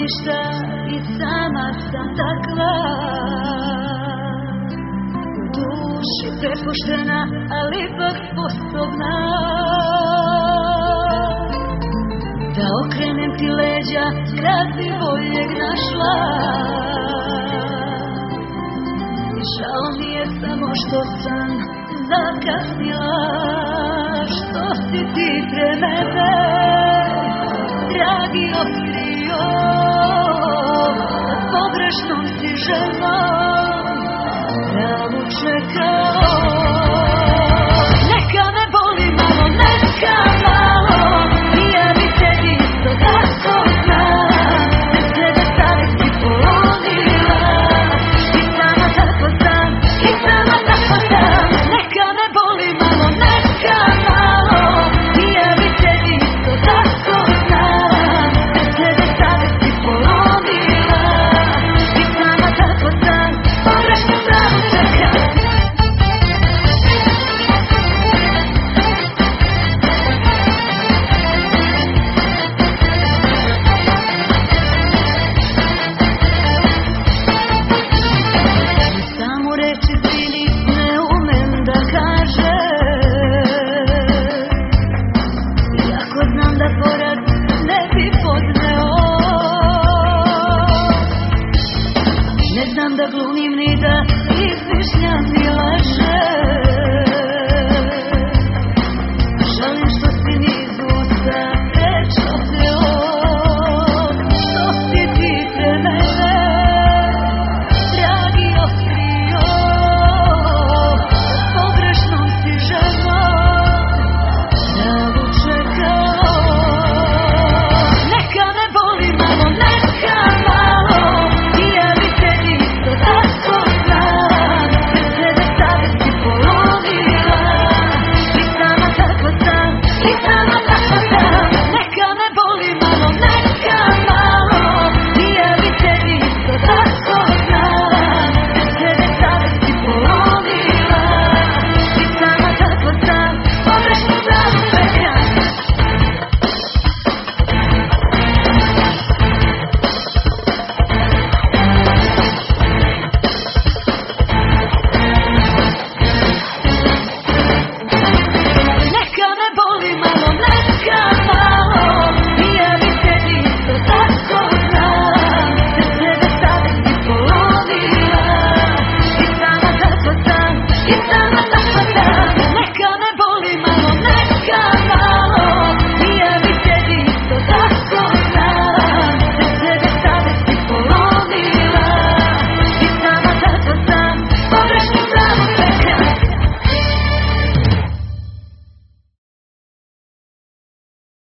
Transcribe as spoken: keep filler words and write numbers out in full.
ništa i sama sam takva. U duši prepuštena, ali ipak sposobna da okrenem ti leđa kad bi boljeg našla. Žao mi je samo što sam zakasnila, što si ti pre mene, dragi, otkrio s pogrešnom si ženom, pravu čekam.